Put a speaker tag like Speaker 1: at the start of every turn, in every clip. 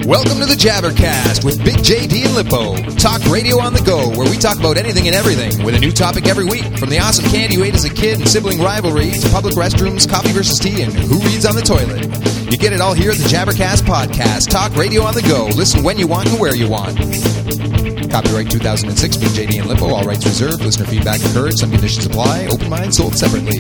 Speaker 1: Welcome to the Jabbercast with Big JD and Lippo. Talk radio on the go, where we talk about anything and everything with a new topic every week. From the awesome candy you ate as a kid and sibling rivalry to public restrooms, coffee versus tea, and who reads on the toilet. You get it all here at the Jabbercast Podcast. Talk radio on the go. Listen when you want and where you want. Copyright 2006, Big JD and Lippo. All rights reserved. Listener feedback encouraged. Some conditions apply. Open mind sold separately.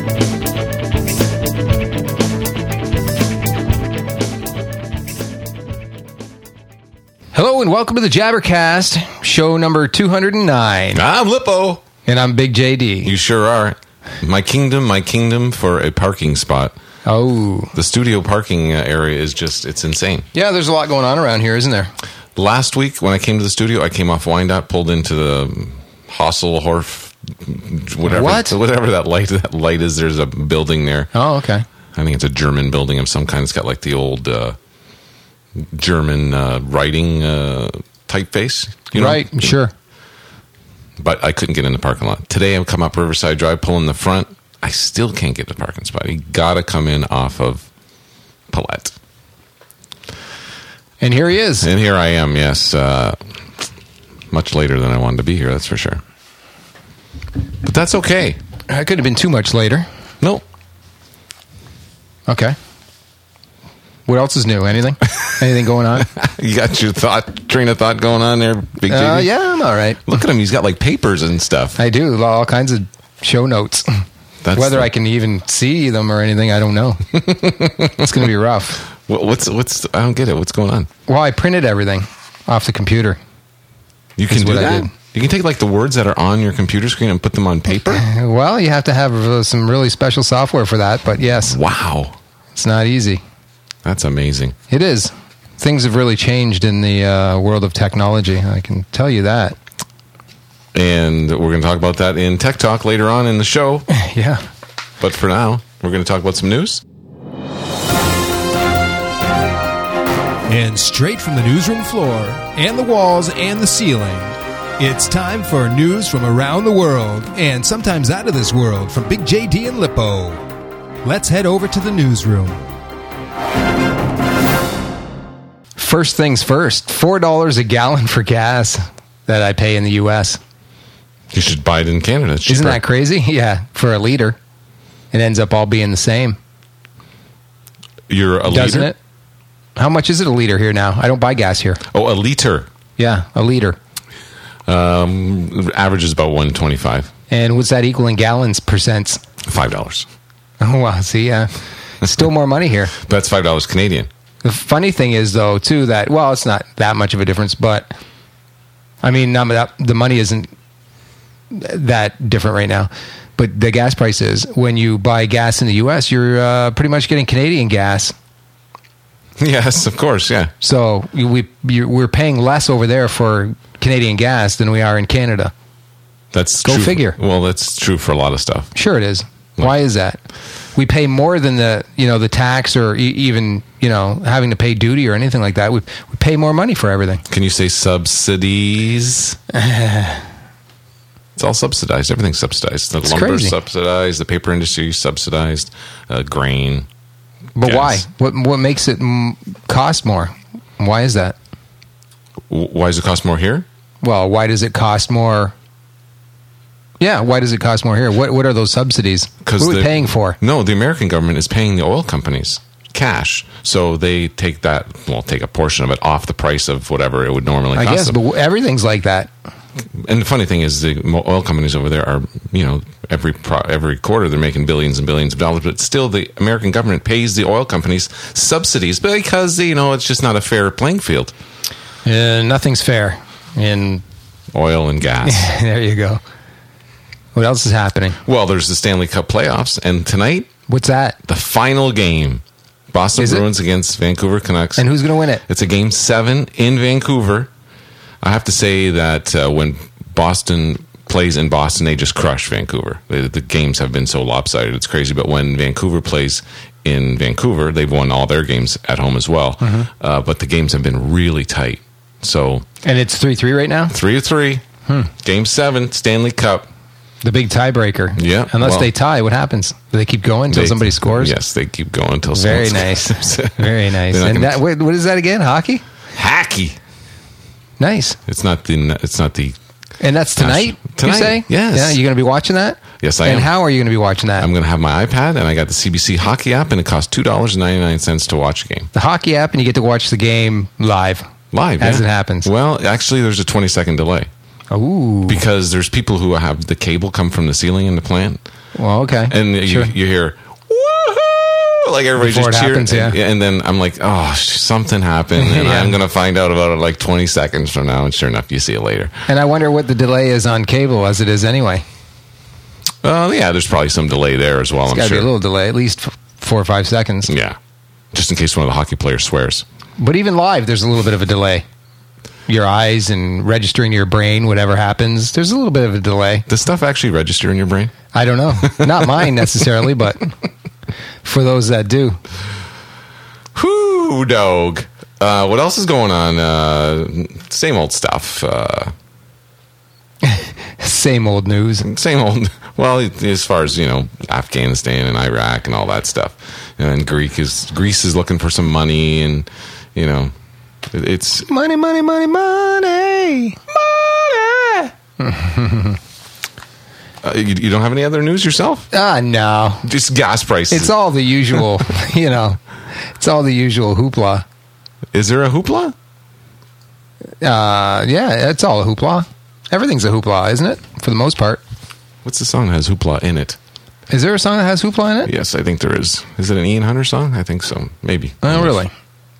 Speaker 1: Hello and welcome to the Jabbercast, show number 209.
Speaker 2: I'm Lippo.
Speaker 1: And I'm Big JD.
Speaker 2: You sure are. My kingdom for a parking spot.
Speaker 1: Oh.
Speaker 2: The studio parking area is just, it's insane.
Speaker 1: Yeah, there's a lot going on around here, isn't there?
Speaker 2: Last week when I came to the studio, I came off Wyandotte, pulled into the Hasselhoff, whatever that light is. There's a building there.
Speaker 1: Oh, okay.
Speaker 2: I think it's a German building of some kind. It's got like the old German writing typeface. You know?
Speaker 1: Right, sure.
Speaker 2: But I couldn't get in the parking lot. Today I've come up Riverside Drive, pull in the front. I still can't get the parking spot. You got to come in off of Paulette.
Speaker 1: And here he is.
Speaker 2: And here I am, yes. Much later than I wanted to be here, that's for sure. But that's okay.
Speaker 1: I could have been too much later.
Speaker 2: Nope.
Speaker 1: Okay. What else is new? Anything? Anything going on?
Speaker 2: You got your train of thought going on there, Big JD?
Speaker 1: Yeah, I'm all right.
Speaker 2: Look at him. He's got like papers and stuff.
Speaker 1: I do. All kinds of show notes. Whether I can even see them or anything, I don't know. It's going to be rough.
Speaker 2: What's? I don't get it. What's going on?
Speaker 1: Well, I printed everything off the computer.
Speaker 2: You can do that? You can take like the words that are on your computer screen and put them on paper?
Speaker 1: Well, you have to have some really special software for that, but yes.
Speaker 2: Wow.
Speaker 1: It's not easy.
Speaker 2: That's amazing.
Speaker 1: It is. Things have really changed in the world of technology. I can tell you that.
Speaker 2: And we're going to talk about that in Tech Talk later on in the show.
Speaker 1: Yeah.
Speaker 2: But for now, we're going to talk about some news.
Speaker 3: And straight from the newsroom floor and the walls and the ceiling, it's time for news from around the world and sometimes out of this world from Big JD and Lippo. Let's head over to the newsroom.
Speaker 1: First things first, $4 a gallon for gas that I pay in the U.S.
Speaker 2: You should buy it in Canada. It's cheaper.
Speaker 1: Isn't that crazy? Yeah, for a liter. It ends up all being the same.
Speaker 2: You're a liter?
Speaker 1: Doesn't it? How much is it a liter here now? I don't buy gas here.
Speaker 2: Oh, a liter.
Speaker 1: Yeah, a liter.
Speaker 2: Average is about 125.
Speaker 1: And what's that equal in gallons percents?
Speaker 2: $5.
Speaker 1: Oh, wow. See, still more money here.
Speaker 2: That's $5 Canadian.
Speaker 1: The funny thing is, though, too, that, well, it's not that much of a difference, but, I mean, the money isn't that different right now. But the gas price is. When you buy gas in the U.S., you're pretty much getting Canadian gas.
Speaker 2: Yes, of course, yeah.
Speaker 1: So we're paying less over there for Canadian gas than we are in Canada.
Speaker 2: That's
Speaker 1: Go
Speaker 2: true.
Speaker 1: figure.
Speaker 2: Well, that's true for a lot of stuff.
Speaker 1: Sure it is. Why is that? We pay more than the tax or even, having to pay duty or anything like that. We pay more money for everything.
Speaker 2: Can you say subsidies? It's all subsidized. Everything's subsidized. The lumber's subsidized. The paper industry subsidized. Grain.
Speaker 1: But
Speaker 2: gas.
Speaker 1: Why? What makes it cost more? Why is that?
Speaker 2: Why does it cost more here?
Speaker 1: Well, why does it cost more? Yeah, why does it cost more here? What are those subsidies? What are we paying for?
Speaker 2: No, the American government is paying the oil companies cash. So they take a portion of it off the price of whatever it would normally cost.
Speaker 1: I guess, but everything's like that.
Speaker 2: And the funny thing is the oil companies over there are, every quarter they're making billions and billions of dollars, but still the American government pays the oil companies subsidies because, it's just not a fair playing field.
Speaker 1: Nothing's fair in
Speaker 2: oil and gas.
Speaker 1: There you go. What else is happening?
Speaker 2: Well, there's the Stanley Cup playoffs, and tonight...
Speaker 1: What's that?
Speaker 2: The final game. Boston Bruins against Vancouver Canucks.
Speaker 1: And who's going to win it?
Speaker 2: It's a Game 7 in Vancouver. I have to say that when Boston plays in Boston, they just crush Vancouver. The games have been so lopsided, it's crazy. But when Vancouver plays in Vancouver, they've won all their games at home as well. Mm-hmm. But the games have been really tight. And
Speaker 1: it's 3-3 right now?
Speaker 2: 3-3. Game 7, Stanley Cup.
Speaker 3: The big tiebreaker.
Speaker 2: Yeah.
Speaker 3: Unless
Speaker 2: well,
Speaker 3: they tie, what happens? Do they keep going until somebody scores?
Speaker 2: Yes, they keep going until
Speaker 3: Very
Speaker 2: someone
Speaker 3: nice.
Speaker 2: scores.
Speaker 3: Very nice.
Speaker 2: They're not
Speaker 3: And
Speaker 2: gonna-
Speaker 3: that, what is that again? Hockey?
Speaker 2: Hacky.
Speaker 3: Nice.
Speaker 2: It's not the.
Speaker 3: And that's tonight,
Speaker 2: Tonight,
Speaker 3: you say?
Speaker 2: yes.
Speaker 3: Yeah, you're going to be watching that?
Speaker 2: Yes, I
Speaker 3: And
Speaker 2: am.
Speaker 3: how are you going to be watching that?
Speaker 2: I'm going to have my iPad, and I got the CBC Hockey app, and it costs $2.99 to watch a game.
Speaker 3: The hockey app, and you get to watch the game live.
Speaker 2: Live,
Speaker 3: As
Speaker 2: yeah.
Speaker 3: it happens.
Speaker 2: Well, actually, there's a 20-second delay.
Speaker 3: Ooh.
Speaker 2: Because there's people who have the cable come from the ceiling in the plant,
Speaker 3: Well, okay.
Speaker 2: and
Speaker 3: Sure.
Speaker 2: you hear woohoo, like everybody
Speaker 3: Before
Speaker 2: just
Speaker 3: it
Speaker 2: cheering,
Speaker 3: happens, yeah.
Speaker 2: and then I'm like, oh, something happened, and
Speaker 3: Yeah.
Speaker 2: I'm going to find out about it like 20 seconds from now, and sure enough, you see it later.
Speaker 3: And I wonder what the delay is on cable as it is anyway.
Speaker 2: Yeah, there's probably some delay there as well.
Speaker 3: It's
Speaker 2: I'm
Speaker 3: got to
Speaker 2: sure.
Speaker 3: be a little delay, at least 4 or 5 seconds.
Speaker 2: Yeah, just in case one of the hockey players swears.
Speaker 3: But even live, there's a little bit of a delay. Your eyes and registering to your brain, whatever happens, there's a little bit of a delay.
Speaker 2: Does stuff actually register in your brain?
Speaker 3: I don't know. Not mine necessarily, but for those that do.
Speaker 2: Whoo, dog. What else is going on? Same old stuff.
Speaker 3: Same old news.
Speaker 2: Same old. Well, as far as Afghanistan and Iraq and all that stuff, and Greece is looking for some money, and it's
Speaker 3: Money, money, money, money. Money.
Speaker 2: you don't have any other news yourself?
Speaker 3: No.
Speaker 2: Just gas prices.
Speaker 3: It's all the usual, it's all the usual hoopla.
Speaker 2: Is there a hoopla?
Speaker 3: Yeah, it's all a hoopla. Everything's a hoopla, isn't it? For the most part.
Speaker 2: What's the song that has hoopla in it?
Speaker 3: Is there a song that has hoopla in it?
Speaker 2: Yes, I think there is. Is it an Ian Hunter song? I think so. Maybe.
Speaker 3: Oh, really?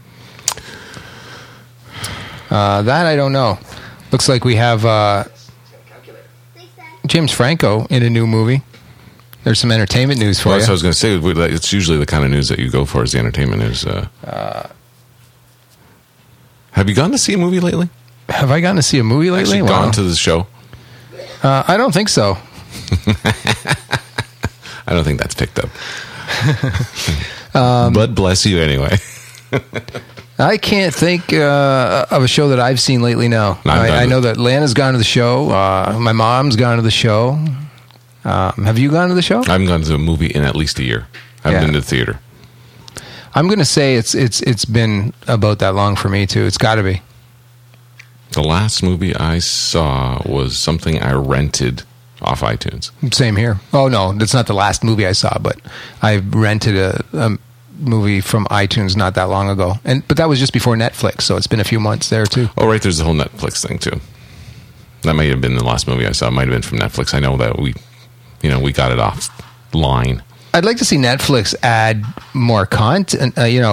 Speaker 3: That I don't know. Looks like we have James Franco in a new movie. There's some entertainment news for
Speaker 2: Well,
Speaker 3: you.
Speaker 2: that's what I was going to say. It's usually the kind of news that you go for is the entertainment news. Have you gone to see a movie lately?
Speaker 3: Have I gotten to see a movie lately?
Speaker 2: Actually gone to the show?
Speaker 3: I don't think so.
Speaker 2: I don't think that's picked up. But bless you anyway.
Speaker 3: I can't think of a show that I've seen lately, no. I know that Lana's gone to the show. My mom's gone to the show. Have you gone to the show?
Speaker 2: I haven't gone to a movie in at least a year. I haven't been to the theater.
Speaker 3: I'm going to say it's been about that long for me, too. It's got to be.
Speaker 2: The last movie I saw was something I rented off iTunes.
Speaker 3: Same here. Oh, no, that's not the last movie I saw, but I rented a movie from iTunes not that long ago. But that was just before Netflix, so it's been a few months there, too.
Speaker 2: Oh, right, there's the whole Netflix thing, too. That may have been the last movie I saw. It might have been from Netflix. I know that we got it offline.
Speaker 3: I'd like to see Netflix add more content,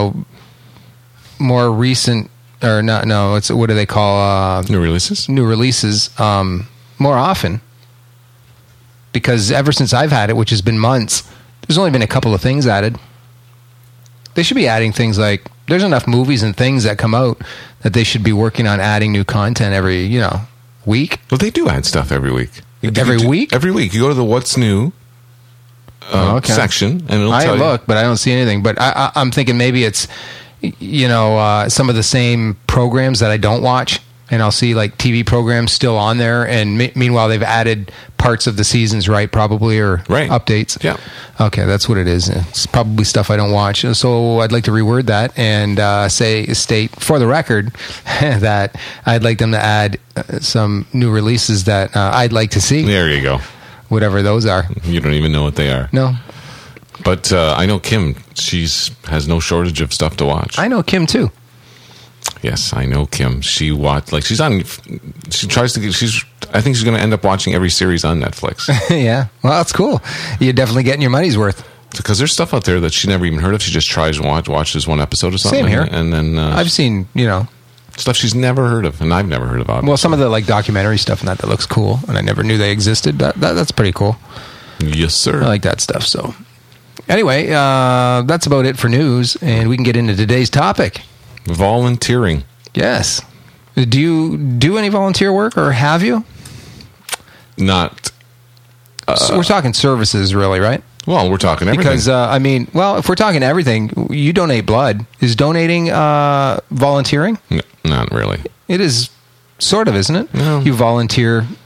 Speaker 3: more recent, or not, no, it's, what do they call?
Speaker 2: New releases?
Speaker 3: New releases, more often. Because ever since I've had it, which has been months, there's only been a couple of things added. They should be adding things like, there's enough movies and things that come out that they should be working on adding new content every, week.
Speaker 2: Well, they do add stuff every week.
Speaker 3: Every week?
Speaker 2: Every week. You go to the What's New section, and it'll tell you.
Speaker 3: I look, but I don't see anything. But I'm thinking maybe it's, some of the same programs that I don't watch, and I'll see like TV programs still on there, and meanwhile they've added parts of the seasons, right? Probably, or updates.
Speaker 2: Yeah.
Speaker 3: Okay, that's what it is. It's probably stuff I don't watch. So I'd like to reword that and state for the record that I'd like them to add some new releases that I'd like to see.
Speaker 2: There you go.
Speaker 3: Whatever those are.
Speaker 2: You don't even know what they are.
Speaker 3: No.
Speaker 2: But I know Kim. Has no shortage of stuff to watch.
Speaker 3: I know Kim too.
Speaker 2: Yes, I know Kim. She watched I think she's going to end up watching every series on Netflix.
Speaker 3: Yeah. Well, that's cool. You're definitely getting your money's worth.
Speaker 2: Because there's stuff out there that she never even heard of. She just tries and watches one episode or something.
Speaker 3: Same here.
Speaker 2: And then
Speaker 3: I've seen,
Speaker 2: stuff she's never heard of, and I've never heard of. Obviously.
Speaker 3: Well, some of the like documentary stuff and that looks cool, and I never knew they existed. That's pretty cool.
Speaker 2: Yes, sir.
Speaker 3: I like that stuff. So, anyway, that's about it for news, and we can get into today's topic.
Speaker 2: Volunteering.
Speaker 3: Yes. Do you do any volunteer work, or have you?
Speaker 2: Not.
Speaker 3: So we're talking services, really, right?
Speaker 2: Well, we're talking everything.
Speaker 3: Because, if we're talking everything, you donate blood. Is donating volunteering?
Speaker 2: No, not really.
Speaker 3: It is sort of, isn't it?
Speaker 2: No.
Speaker 3: You volunteer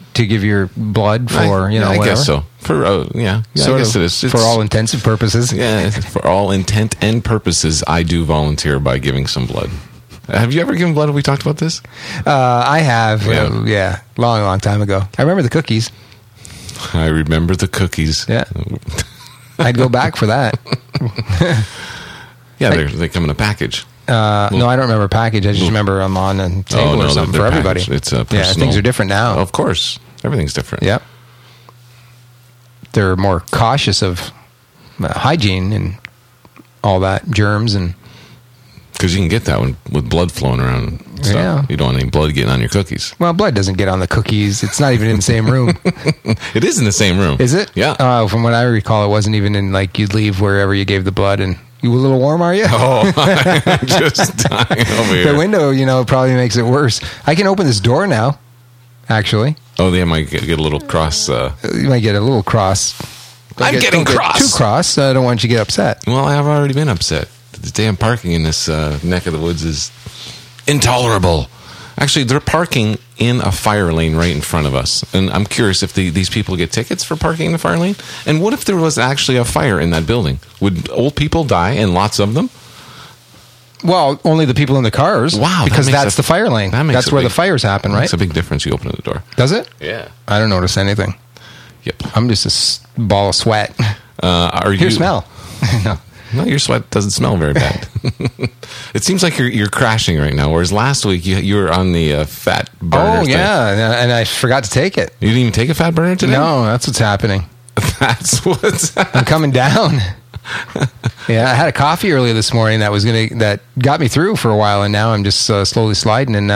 Speaker 4: to give your blood for
Speaker 2: I
Speaker 4: whatever?
Speaker 2: guess so. For I guess it is.
Speaker 4: For all intensive purposes.
Speaker 2: Yeah, for all intent and purposes, I do volunteer by giving some blood. Have you ever given blood? Have we talked about this?
Speaker 4: I have.
Speaker 2: Yeah.
Speaker 4: Long time ago. I remember the cookies.
Speaker 2: I remember the cookies.
Speaker 4: Yeah. I'd go back for that.
Speaker 2: Yeah, they come in a package.
Speaker 4: No, I don't remember a package. I just remember I'm on a table or something for everybody.
Speaker 2: Packaged. It's a personal.
Speaker 4: Yeah, things are different now.
Speaker 2: Of course. Everything's different.
Speaker 4: Yep. They're more cautious of hygiene and all that, germs and...
Speaker 2: Because you can get that with blood flowing around and stuff.
Speaker 4: Yeah.
Speaker 2: You don't want any blood getting on your cookies.
Speaker 4: Well, blood doesn't get on the cookies. It's not even in the same room.
Speaker 2: It is in the same room.
Speaker 4: Is it?
Speaker 2: Yeah.
Speaker 4: From what I recall, it wasn't even in, like, you'd leave wherever you gave the blood and... You a little warm, are you?
Speaker 2: Oh, I'm just dying over here.
Speaker 4: The window, probably makes it worse. I can open this door now, actually.
Speaker 2: Oh, they might get a little cross.
Speaker 4: You might get a little cross.
Speaker 2: I'm getting cross.
Speaker 4: Too cross. I don't want you to get upset.
Speaker 2: Well, I have already been upset. The damn parking in this neck of the woods is intolerable. Actually, they're parking in a fire lane right in front of us. And I'm curious if these people get tickets for parking in the fire lane. And what if there was actually a fire in that building? Would old people die, and lots of them?
Speaker 4: Well, only the people in the cars.
Speaker 2: Wow.
Speaker 4: Because that's the fire lane. That's where the fires happen, right?
Speaker 2: Makes a big difference. You open the door.
Speaker 4: Does it?
Speaker 2: Yeah.
Speaker 4: I don't notice anything.
Speaker 2: Yep.
Speaker 4: I'm just a ball of sweat.
Speaker 2: Here,
Speaker 4: smell.
Speaker 2: No, your sweat doesn't smell very bad. It seems like you're crashing right now, whereas last week you were on the fat burner.
Speaker 4: Oh, yeah, and I forgot to take it.
Speaker 2: You didn't even take a fat burner today?
Speaker 4: No, that's what's happening.
Speaker 2: That's what's happening.
Speaker 4: I'm coming down. Yeah, I had a coffee earlier this morning that got me through for a while, and now I'm just slowly sliding, and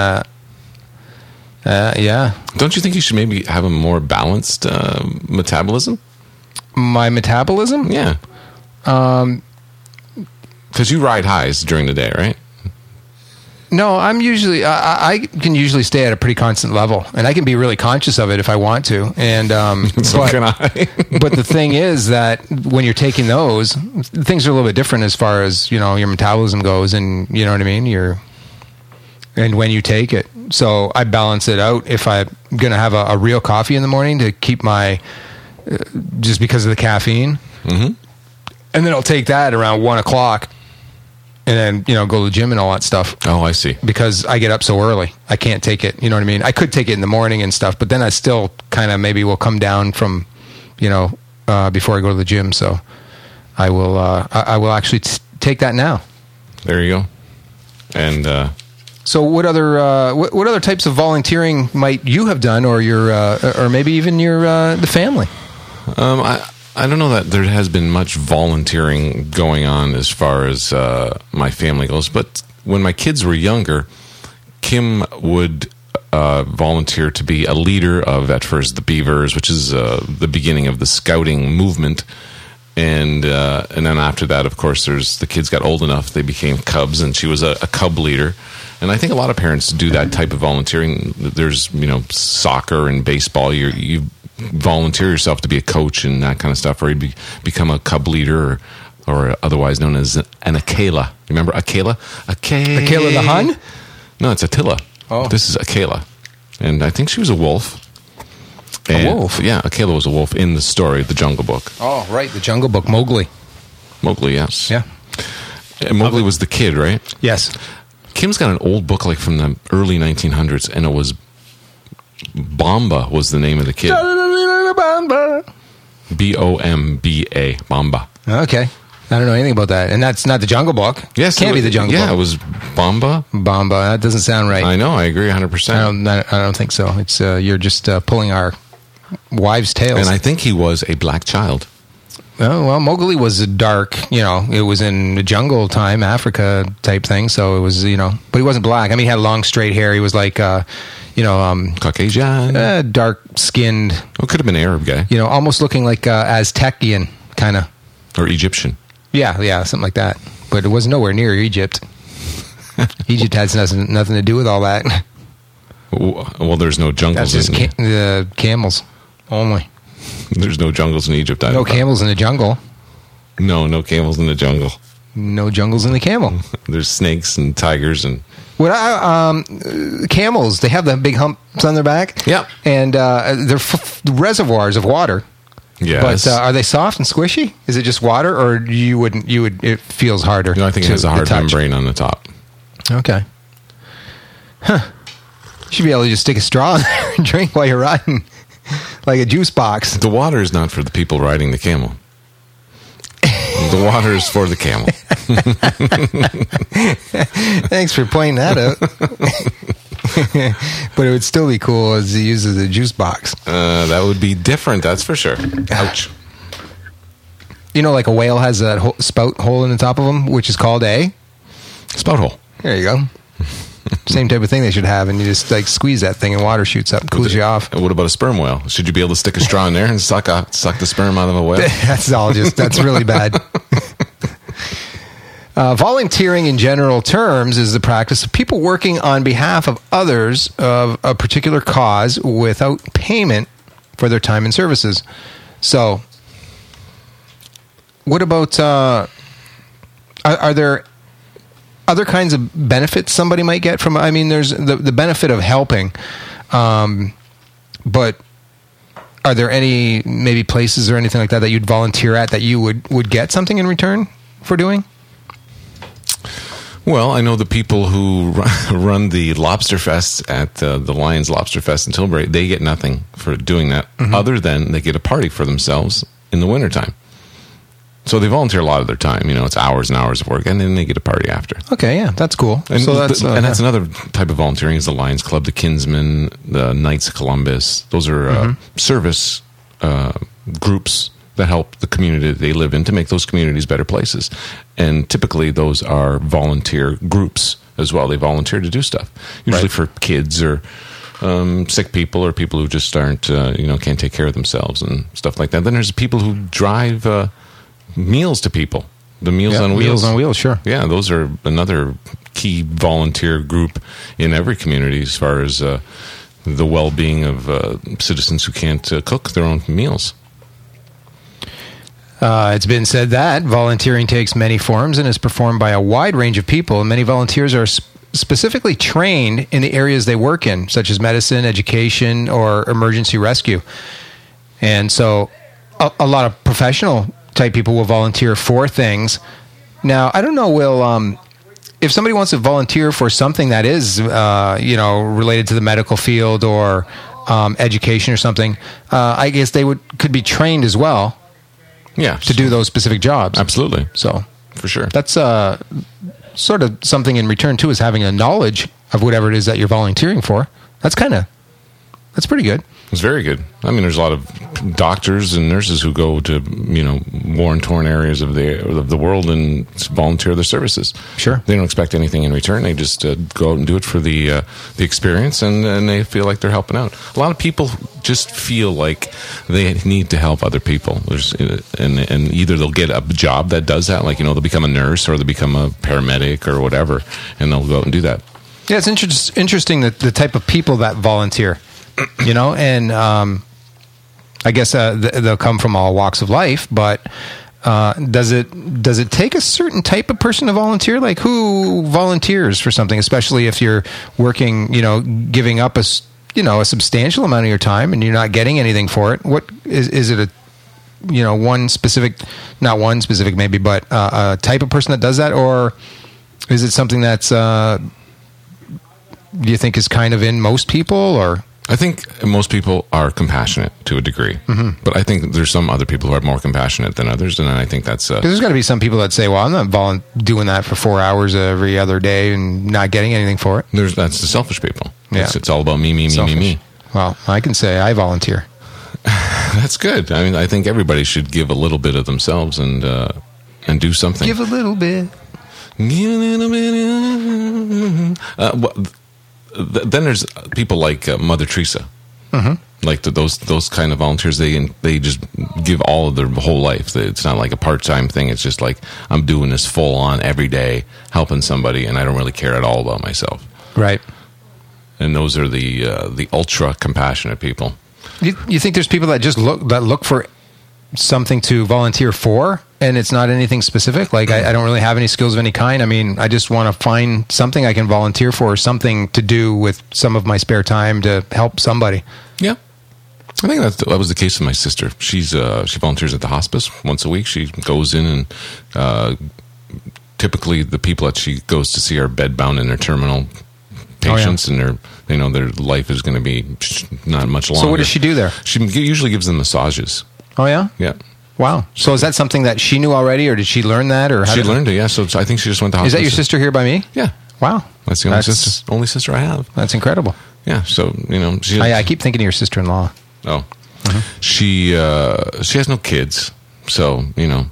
Speaker 4: yeah.
Speaker 2: Don't you think you should maybe have a more balanced metabolism?
Speaker 4: My metabolism?
Speaker 2: Yeah. Because you ride highs during the day, right?
Speaker 4: No, I'm usually I can usually stay at a pretty constant level, and I can be really conscious of it if I want to. And
Speaker 2: so can I.
Speaker 4: But the thing is that when you're taking those, things are a little bit different as far as your metabolism goes, and you know what I mean. And when you take it, so I balance it out. If I'm gonna have a real coffee in the morning to keep my just because of the caffeine, and then I'll take that around 1:00. And then, go to the gym and all that stuff.
Speaker 2: Oh, I see.
Speaker 4: Because I get up so early. I can't take it. You know what I mean? I could take it in the morning and stuff, but then I still kind of maybe will come down from, before I go to the gym. So I will actually take that now.
Speaker 2: There you go. And
Speaker 4: so what other types of volunteering might you have done, or your or maybe even your the family?
Speaker 2: I don't know that there has been much volunteering going on as far as my family goes, but when my kids were younger, Kim would volunteer to be a leader of, at first, the Beavers, which is the beginning of the scouting movement. And then after that, of course, the kids got old enough, they became Cubs, and she was a Cub leader. And I think a lot of parents do that type of volunteering. There's, soccer and baseball. You volunteer yourself to be a coach and that kind of stuff, or you become a Cub leader, or otherwise known as an Akela. Remember Akela?
Speaker 4: Akela the Hun?
Speaker 2: No, it's Attila.
Speaker 4: Oh.
Speaker 2: This is Akela. And I think she was a wolf.
Speaker 4: A wolf?
Speaker 2: Yeah, Akela was a wolf in the story, the Jungle Book.
Speaker 4: Oh, right, the Jungle Book, Mowgli.
Speaker 2: Mowgli, yes.
Speaker 4: Yeah.
Speaker 2: And Mowgli was the kid, right?
Speaker 4: Yes.
Speaker 2: Kim's got an old book like from the early 1900s, and it was Bomba was the name of the kid. B-O-M-B-A, Bomba.
Speaker 4: Okay. I don't know anything about that. And that's not the Jungle Book.
Speaker 2: Yes.
Speaker 4: Can't be the Jungle Book.
Speaker 2: Yeah, it was Bomba.
Speaker 4: Bomba. That doesn't sound right.
Speaker 2: I know. I agree 100%.
Speaker 4: I don't think so. It's you're just pulling our wives' tails.
Speaker 2: And I think he was a black child.
Speaker 4: Oh, well, Mowgli was a dark, it was in the jungle time, Africa type thing. So it was, but he wasn't black. I mean, he had long straight hair. He was like,
Speaker 2: Caucasian,
Speaker 4: dark skinned.
Speaker 2: Oh, could have been Arab guy.
Speaker 4: Almost looking like Aztecian kind of,
Speaker 2: or Egyptian.
Speaker 4: Yeah, something like that. But it was nowhere near Egypt. Egypt has nothing to do with all that.
Speaker 2: Well, there's no jungles.
Speaker 4: That's just the camels only.
Speaker 2: There's no jungles in Egypt either.
Speaker 4: No camels in the jungle.
Speaker 2: No camels in the jungle.
Speaker 4: No jungles in the camel.
Speaker 2: There's snakes and tigers and
Speaker 4: Camels, they have the big humps on their back.
Speaker 2: Yeah.
Speaker 4: And they're reservoirs of water.
Speaker 2: yes.
Speaker 4: But are they soft and squishy? Is it just water, or it feels harder?
Speaker 2: No, I think it has a hard membrane on the top.
Speaker 4: Okay. Huh. You should be able to just stick a straw in there and drink while you're riding, like a juice box.
Speaker 2: The water is not for the people riding the camel. The water is for the camel.
Speaker 4: Thanks for pointing that out. But it would still be cool as he uses a juice box.
Speaker 2: That would be different, that's for sure. Ouch.
Speaker 4: You know, like a whale has that spout hole in the top of them, which is called a
Speaker 2: spout hole.
Speaker 4: There you go. Same type of thing they should have, and you just like squeeze that thing and water shoots up and cools you off.
Speaker 2: What about a sperm whale? Should you be able to stick a straw in there and suck the sperm out of a whale?
Speaker 4: That's really bad. Volunteering in general terms is the practice of people working on behalf of others of a particular cause without payment for their time and services. So, what about, are there other kinds of benefits somebody might get from, I mean, there's the benefit of helping, but are there any maybe places or anything like that you'd volunteer at that you would get something in return for doing?
Speaker 2: Well, I know the people who run the Lobster Fest at the Lions Lobster Fest in Tilbury, they get nothing for doing that, other than they get a party for themselves in the wintertime. So they volunteer a lot of their time. You know, it's hours and hours of work, and then they get a party after.
Speaker 4: Okay, yeah, that's cool.
Speaker 2: And,
Speaker 4: so that's
Speaker 2: another type of volunteering is the Lions Club, the Kinsmen, the Knights of Columbus. Those are service groups that help the community that they live in to make those communities better places. And typically those are volunteer groups as well. They volunteer to do stuff, usually for kids or sick people or people who just aren't, can't take care of themselves and stuff like that. Then there's people who drive meals to people. The Meals on Wheels.
Speaker 4: Meals on Wheels, sure.
Speaker 2: Yeah, those are another key volunteer group in every community as far as the well-being of citizens who can't cook their own meals.
Speaker 4: It's been said that volunteering takes many forms and is performed by a wide range of people. And many volunteers are specifically trained in the areas they work in, such as medicine, education, or emergency rescue. And so a lot of professional type people will volunteer for things. Now, I don't know, Will, if somebody wants to volunteer for something that is, related to the medical field or education or something, I guess they could be trained as well.
Speaker 2: Yeah,
Speaker 4: to do those specific jobs.
Speaker 2: Absolutely.
Speaker 4: So,
Speaker 2: for sure.
Speaker 4: That's sort of something in return, too, is having a knowledge of whatever it is that you're volunteering for. That's pretty good.
Speaker 2: It's very good. I mean, there's a lot of doctors and nurses who go to, war-torn areas of the world and volunteer their services.
Speaker 4: Sure.
Speaker 2: They don't expect anything in return. They just go out and do it for the experience, and they feel like they're helping out. A lot of people just feel like they need to help other people. And either they'll get a job that does that, like, they'll become a nurse or they'll become a paramedic or whatever, and they'll go out and do that.
Speaker 4: Yeah, it's interesting that the type of people that volunteer. And I guess they'll come from all walks of life, but does it take a certain type of person to volunteer? Like, who volunteers for something, especially if you're working, giving up a substantial amount of your time and you're not getting anything for it? What is it one specific, not one specific maybe, but a type of person that does that, or is it something that's do you think is kind of in most people, or?
Speaker 2: I think most people are compassionate to a degree, but I think there's some other people who are more compassionate than others, and I think that's...
Speaker 4: there's got to be some people that say, well, I'm not doing that for 4 hours every other day and not getting anything for it.
Speaker 2: That's the selfish people.
Speaker 4: Yeah.
Speaker 2: It's all about me, selfish. Me.
Speaker 4: Well, I can say I volunteer.
Speaker 2: That's good. I mean, I think everybody should give a little bit of themselves and do something.
Speaker 4: Give a little bit.
Speaker 2: Give a little bit. Then there's people like Mother Teresa, like those kind of volunteers. They just give all of their whole life. It's not like a part-time thing. It's just like, I'm doing this full on every day, helping somebody, and I don't really care at all about myself.
Speaker 4: Right.
Speaker 2: And those are the ultra compassionate people.
Speaker 4: You think there's people that just look for something to volunteer for, and it's not anything specific. Like I don't really have any skills of any kind. I mean, I just want to find something I can volunteer for, something to do with some of my spare time to help somebody.
Speaker 2: Yeah. I think that was the case with my sister. She volunteers at the hospice once a week. She goes in and typically the people that she goes to see are bedbound and they're terminal patients, and their life is going to be not much longer.
Speaker 4: So what does she do there?
Speaker 2: She usually gives them massages.
Speaker 4: Oh yeah?
Speaker 2: Yeah.
Speaker 4: Wow. So is that something that she knew already, or did she learn that? Or
Speaker 2: she learned it, yeah. So I think she just went to hospice.
Speaker 4: Is that your sister here by me?
Speaker 2: Yeah.
Speaker 4: Wow.
Speaker 2: That's the only sister I have.
Speaker 4: That's incredible.
Speaker 2: Yeah. So,
Speaker 4: I keep thinking of your sister-in-law.
Speaker 2: Oh. She has no kids. So,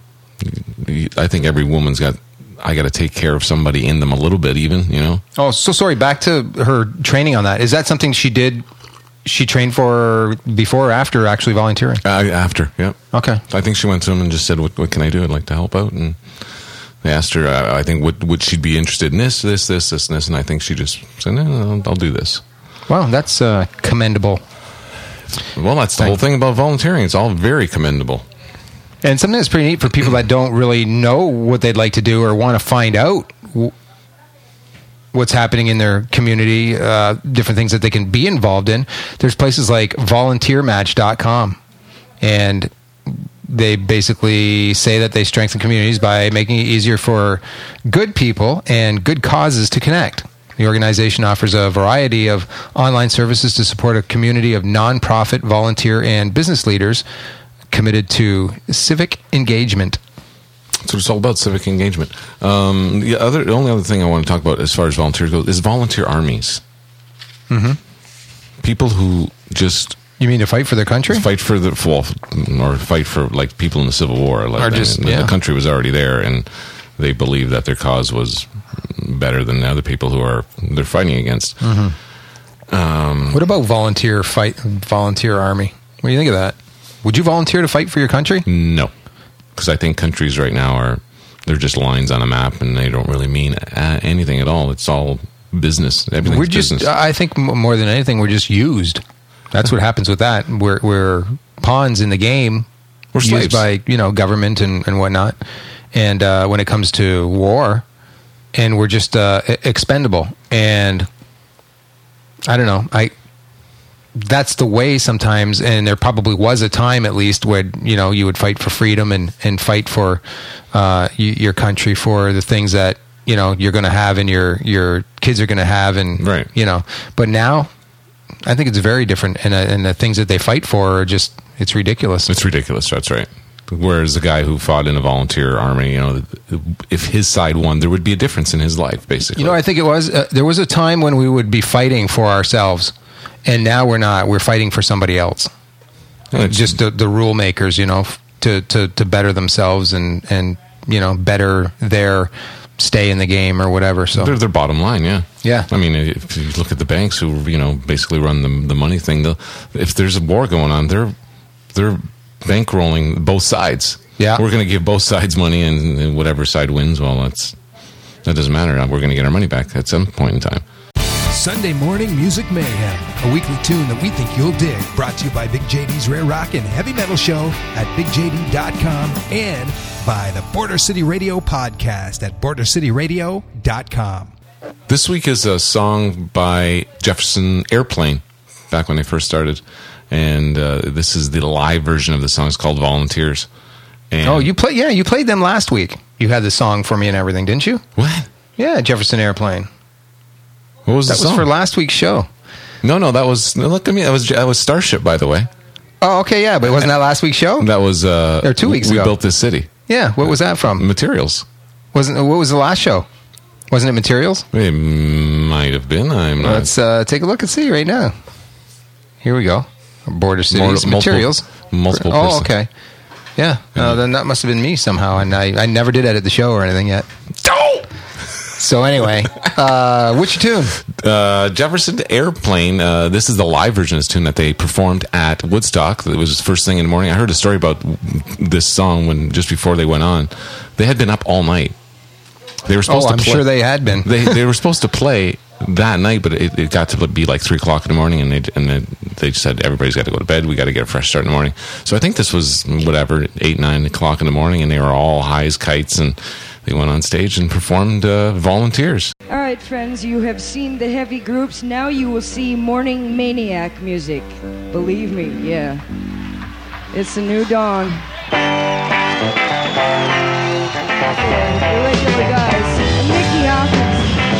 Speaker 2: I think every woman's I got to take care of somebody in them a little bit even,
Speaker 4: Oh, so sorry. Back to her training on that. Is that something she trained for before or after actually volunteering?
Speaker 2: After, yeah.
Speaker 4: Okay.
Speaker 2: I think she went to them and just said, what can I do? I'd like to help out. And they asked her, I think, would she be interested in this, and I think she just said, no, I'll do this.
Speaker 4: Wow, that's commendable.
Speaker 2: Well, that's the whole thing about volunteering. It's all very commendable.
Speaker 4: And something that's pretty neat for people that don't really know what they'd like to do or want to find out what's happening in their community, different things that they can be involved in. There's places like volunteermatch.com, and they basically say that they strengthen communities by making it easier for good people and good causes to connect. The organization offers a variety of online services to support a community of nonprofit, volunteer, and business leaders committed to civic engagement.
Speaker 2: So it's all about civic engagement. The only other thing I want to talk about as far as volunteers goes is volunteer armies. Mm-hmm. People who just...
Speaker 4: You mean to fight for their country?
Speaker 2: Fight for or fight for like people in the Civil War. The country was already there, and they believed that their cause was better than the other people they're fighting against.
Speaker 4: Mm-hmm. What about volunteer army? What do you think of that? Would you volunteer to fight for your country?
Speaker 2: No, because I think countries right now they're just lines on a map, and they don't really mean anything at all. It's all business. Everything's business.
Speaker 4: I think more than anything, we're just used. That's what happens with that. We're pawns in the game.
Speaker 2: We're slaves.
Speaker 4: Used by government and whatnot. And when it comes to war, and we're just expendable. And I don't know. That's the way sometimes, and there probably was a time at least where you would fight for freedom and fight for your country, for the things that you're going to have and your kids are going to have, and
Speaker 2: right.
Speaker 4: But now, I think it's very different, and the things that they fight for are just it's ridiculous.
Speaker 2: It's ridiculous. That's right. Whereas the guy who fought in a volunteer army, if his side won, there would be a difference in his life, basically.
Speaker 4: I think it was there was a time when we would be fighting for ourselves. And now we're not. We're fighting for somebody else. Just the rule makers, to better themselves and better their stay in the game or whatever. So
Speaker 2: their bottom line, yeah.
Speaker 4: Yeah.
Speaker 2: I mean, if you look at the banks who basically run the money thing, if there's a war going on, they're bankrolling both sides.
Speaker 4: Yeah.
Speaker 2: We're going to give both sides money, and whatever side wins, well, that doesn't matter. We're going to get our money back at some point in time.
Speaker 3: Sunday Morning Music Mayhem, a weekly tune that we think you'll dig. Brought to you by Big JD's Rare Rock and Heavy Metal Show at BigJD.com and by the Border City Radio podcast at BorderCityRadio.com.
Speaker 2: This week is a song by Jefferson Airplane, back when they first started. And this is the live version of the song. It's called Volunteers. And
Speaker 4: you played them last week. You had the song for me and everything, didn't you?
Speaker 2: What?
Speaker 4: Yeah, Jefferson Airplane.
Speaker 2: What was the song?
Speaker 4: That was for last week's show.
Speaker 2: No, that was... Look at me. That was Starship, by the way.
Speaker 4: Oh, okay, yeah, but wasn't that last week's show?
Speaker 2: That was...
Speaker 4: or 2 weeks ago.
Speaker 2: We Built This City.
Speaker 4: Yeah, what was that from?
Speaker 2: Materials.
Speaker 4: What was the last show? Wasn't it Materials?
Speaker 2: It might have been. I'm not...
Speaker 4: Let's take a look and see right now. Here we go. Border Cities Materials.
Speaker 2: Multiple
Speaker 4: Oh, okay. Yeah, then that must have been me somehow, and I never did edit the show or anything yet.
Speaker 2: Oh!
Speaker 4: So anyway, what's your tune?
Speaker 2: Jefferson Airplane. This is the live version of this tune that they performed at Woodstock. It was first thing in the morning. I heard a story about this song just before they went on. They had been up all night. They were supposed to play.
Speaker 4: I'm sure they had been.
Speaker 2: They were supposed to play that night, but it got to be like 3 o'clock in the morning, and they just said everybody's got to go to bed. We got to get a fresh start in the morning. So I think this was 8, 9 o'clock in the morning, and they were all high as kites, and they went on stage and performed Volunteers.
Speaker 5: All right, friends, you have seen the heavy groups. Now you will see Morning Maniac music. Believe me, yeah. It's a new dawn. The regular guys. Mickey Hopkins.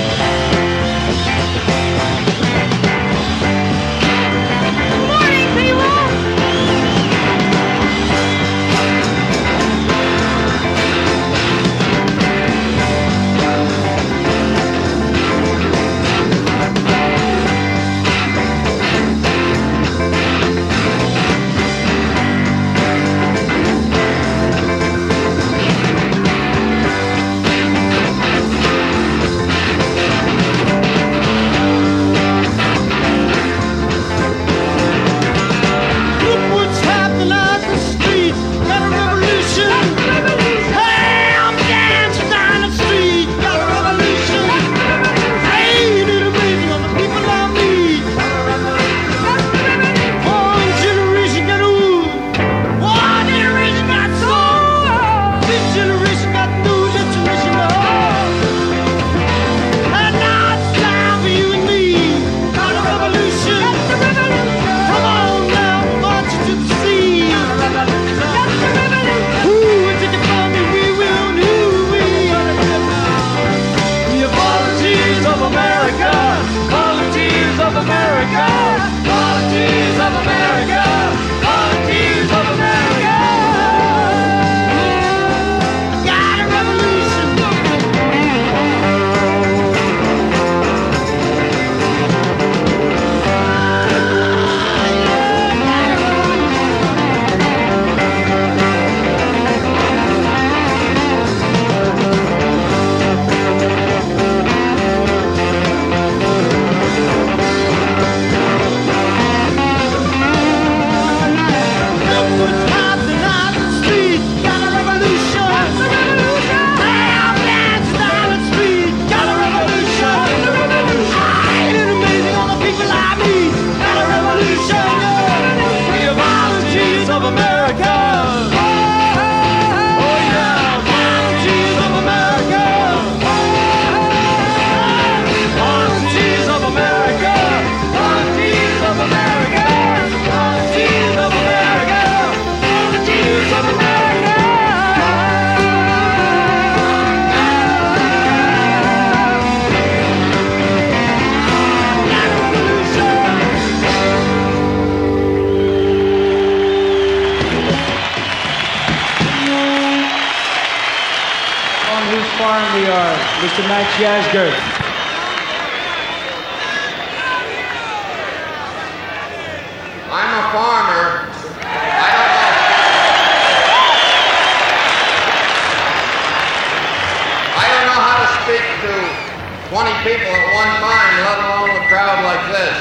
Speaker 6: Mr. Max Yasgur.
Speaker 7: I'm a farmer. I don't know how to speak to 20 people at one time, let alone a crowd like this.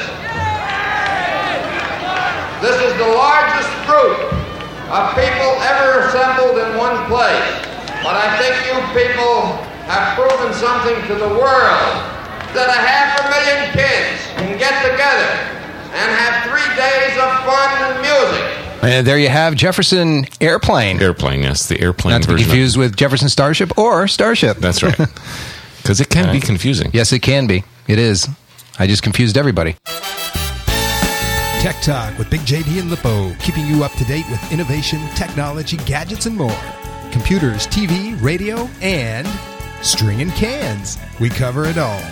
Speaker 7: This is the largest group of people ever assembled in one place. But I think you people have proven something to the world, that 500,000 kids can get together and have 3 days of fun and music.
Speaker 4: And there you have Jefferson Airplane.
Speaker 2: Airplane, yes, the airplane
Speaker 4: Not to be
Speaker 2: version.
Speaker 4: confused with Jefferson Starship or Starship.
Speaker 2: That's right. Because it can be confusing.
Speaker 4: Yes, it can be. It is. I just confused everybody.
Speaker 3: Tech Talk with Big JD and Lippo, keeping you up to date with innovation, technology, gadgets, and more. Computers, TV, radio, and string and cans. We cover it all.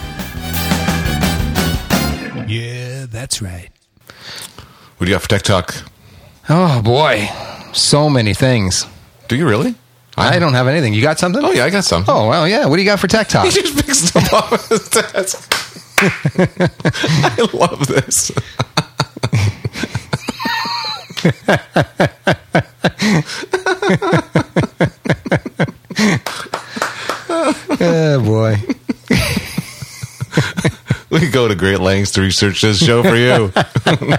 Speaker 3: Yeah, that's right.
Speaker 2: What do you got for Tech Talk?
Speaker 4: Oh, boy. So many things.
Speaker 2: Do you really?
Speaker 4: I don't have anything. You got something?
Speaker 2: Oh, yeah, I got some.
Speaker 4: Oh, well, yeah. What do you got for Tech Talk?
Speaker 2: He just picked stuff off his desk. I love this.
Speaker 4: Oh, boy.
Speaker 2: We go to great lengths to research this show for you. I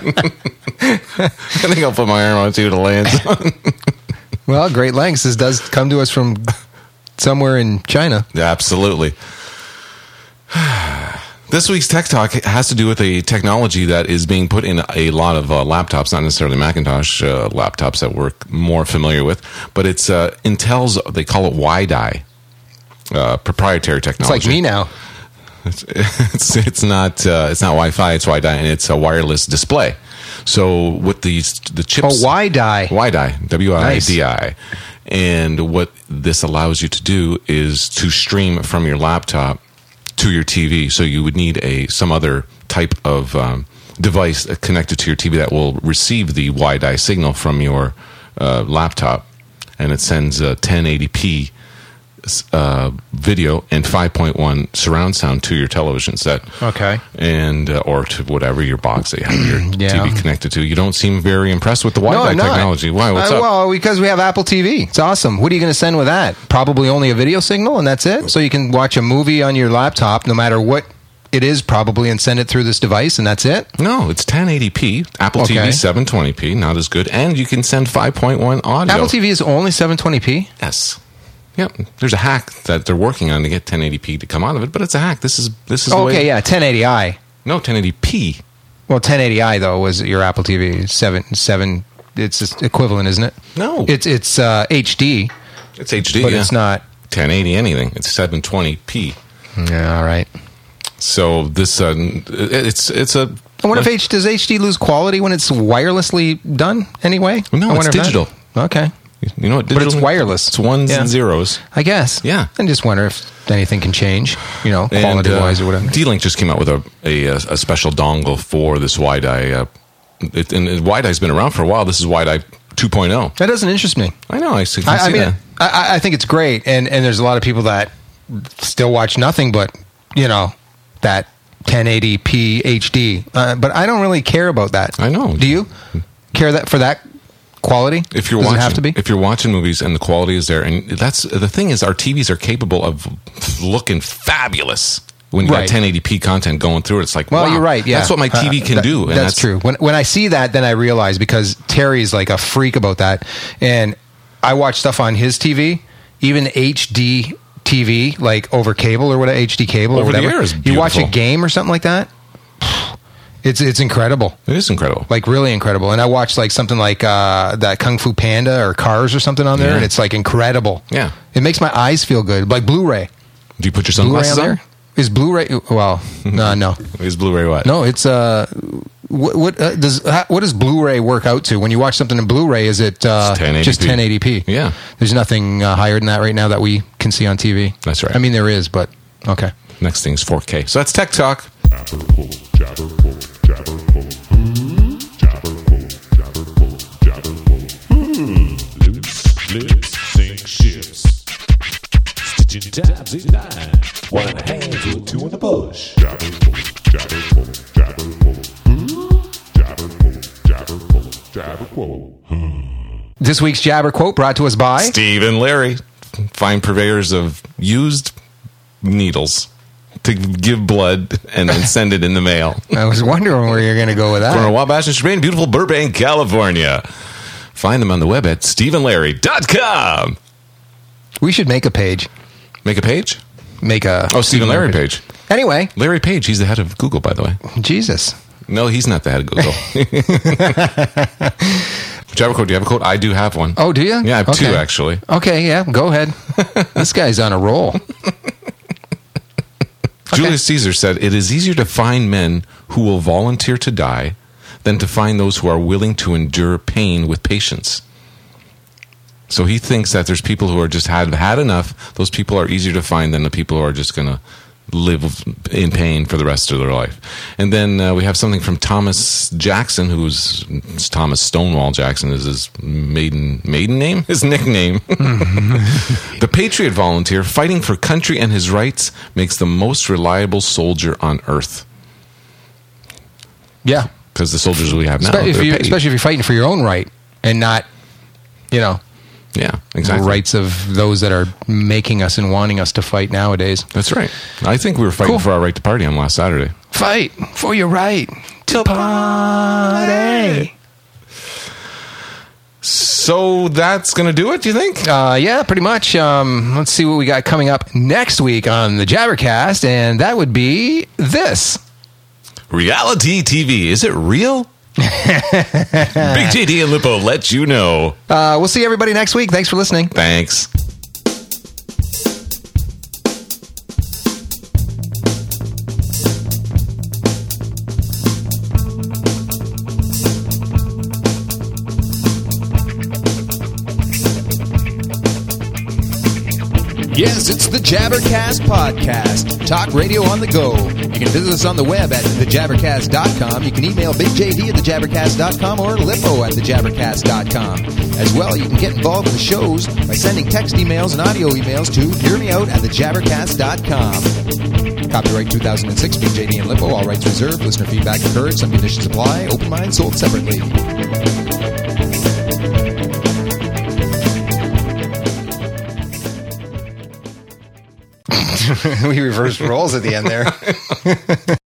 Speaker 2: think I'll put my arm on you to land.
Speaker 4: Well, Great Lengths. This does come to us from somewhere in China.
Speaker 2: Yeah, absolutely. This week's Tech Talk has to do with a technology that is being put in a lot of laptops, not necessarily Macintosh laptops that we're more familiar with, but it's Intel's, they call it WiDi, proprietary technology.
Speaker 4: It's like me now.
Speaker 2: It's not Wi-Fi, it's WiDi, and it's a wireless display. So with the chips...
Speaker 4: Oh, WiDi.
Speaker 2: WiDi, W-I-D-I. And what this allows you to do is to stream from your laptop to your TV. So you would need some other type of device connected to your TV that will receive the WiDi signal from your laptop, and it sends 1080p video and 5.1 surround sound to your television set.
Speaker 4: Okay.
Speaker 2: And or to whatever your box that you have your TV connected to. You don't seem very impressed with the Wi-Fi technology. Why? What's up?
Speaker 4: Well, because we have Apple TV. It's awesome. What are you going to send with that? Probably only a video signal, and that's it? So you can watch a movie on your laptop, no matter what it is, probably, and send it through this device, and that's it?
Speaker 2: No, it's 1080p. Apple TV 720p, not as good. And you can send 5.1 audio.
Speaker 4: Apple TV is only 720p?
Speaker 2: Yes. Yep. There's a hack that they're working on to get 1080p to come out of it, but it's a hack. This is the way.
Speaker 4: Okay, yeah, 1080i.
Speaker 2: No, 1080p.
Speaker 4: Well, 1080i though was your Apple TV 7. It's equivalent, isn't it?
Speaker 2: No,
Speaker 4: it's HD.
Speaker 2: It's HD,
Speaker 4: but it's not
Speaker 2: 1080 anything. It's 720p.
Speaker 4: Yeah, all right.
Speaker 2: So this it's a.
Speaker 4: I wonder if does HD lose quality when it's wirelessly done anyway?
Speaker 2: No, it's digital.
Speaker 4: Okay.
Speaker 2: You know what?
Speaker 4: But it's wireless.
Speaker 2: It's ones and zeros.
Speaker 4: I guess.
Speaker 2: Yeah.
Speaker 4: And just wonder if anything can change, quality-wise or whatever.
Speaker 2: D-Link just came out with a special dongle for this WiDi. And WiDi's been around for a while. This is WiDi 2.0.
Speaker 4: That doesn't interest me.
Speaker 2: I know. I see that.
Speaker 4: I think it's great. And there's a lot of people that still watch nothing but, that 1080p HD. But I don't really care about that.
Speaker 2: I know.
Speaker 4: Do you care for that quality?
Speaker 2: If you're watching movies and the quality is there, and that's the thing is, our TVs are capable of looking fabulous when you got 1080p content going through it. It's like,
Speaker 4: well,
Speaker 2: wow,
Speaker 4: you're right. Yeah,
Speaker 2: that's what my TV can do. And
Speaker 4: that's true. When I see that, then I realize, because Terry's like a freak about that, and I watch stuff on his TV, even HD TV, like over cable or whatever, HD cable or whatever.
Speaker 2: The air is beautiful.
Speaker 4: You watch a game or something like that. It's incredible.
Speaker 2: It is incredible.
Speaker 4: Like, really incredible. And I watched like something like that Kung Fu Panda or Cars or something on there, and it's like incredible.
Speaker 2: Yeah.
Speaker 4: It makes my eyes feel good. Like Blu-ray.
Speaker 2: Do you put your sunglasses on?
Speaker 4: Is Blu-ray... Well, no.
Speaker 2: Is Blu-ray what?
Speaker 4: No, it's... What does Blu-ray work out to? When you watch something in Blu-ray, is it just 1080p?
Speaker 2: Yeah. There's
Speaker 4: nothing higher than that right now that we can see on TV.
Speaker 2: That's right.
Speaker 4: I mean, there is, but... Okay.
Speaker 2: Next thing's 4K. So that's Tech Talk.
Speaker 6: Lips sink ships. Stitching tabs in 9. One in the hands with two in the bush.
Speaker 4: This week's Jabber Quote brought to us by
Speaker 2: Steve and Larry, fine purveyors of used needles to give blood and then send it in the mail.
Speaker 4: I was wondering where you're going to go with that.
Speaker 2: From Wabash and Champaign, beautiful Burbank, California. Find them on the web at SteveandLarry.com.
Speaker 4: We should make a page.
Speaker 2: Make a page?
Speaker 4: Make a...
Speaker 2: Oh, Steve and Larry page.
Speaker 4: Anyway.
Speaker 2: Larry Page, he's the head of Google, by the way.
Speaker 4: Jesus.
Speaker 2: No, he's not the head of Google. Jabber Quote, do you have a quote? I do have one.
Speaker 4: Oh, do you?
Speaker 2: Yeah, I have two, actually.
Speaker 4: Okay, yeah, go ahead. This guy's on a roll.
Speaker 2: Julius Caesar said, "It is easier to find men who will volunteer to die than to find those who are willing to endure pain with patience." So he thinks that there's people who are just have had enough. Those people are easier to find than the people who are just going to live in pain for the rest of their life. And then we have something from Thomas Jackson, who's Thomas Stonewall Jackson is his maiden name, his nickname. The patriot volunteer fighting for country and his rights makes the most reliable soldier on earth.
Speaker 4: Yeah.
Speaker 2: Because the soldiers we have now,
Speaker 4: especially if you're fighting for your own right and not,
Speaker 2: yeah, exactly.
Speaker 4: the rights of those that are making us and wanting us to fight nowadays.
Speaker 2: That's right. I think we were fighting for our right to party on last Saturday.
Speaker 4: Fight for your right to party.
Speaker 2: So that's going to do it, do you think?
Speaker 4: Yeah, pretty much. Let's see what we got coming up next week on the Jabbercast, and that would be this.
Speaker 2: Reality TV. Is it real? Big JD and Lippo let you know.
Speaker 4: We'll see everybody next week. Thanks for listening.
Speaker 2: Thanks.
Speaker 3: Yes, it's the Jabbercast Podcast. Talk radio on the go. You can visit us on the web at thejabbercast.com. You can email BigJD at thejabbercast.com or Lippo at thejabbercast.com. As well, you can get involved in the shows by sending text emails and audio emails to hearmeout at thejabbercast.com. Copyright 2006, BigJD and Lippo. All rights reserved. Listener feedback encouraged. Some conditions apply. Open mind sold separately.
Speaker 4: We reversed roles at the end there.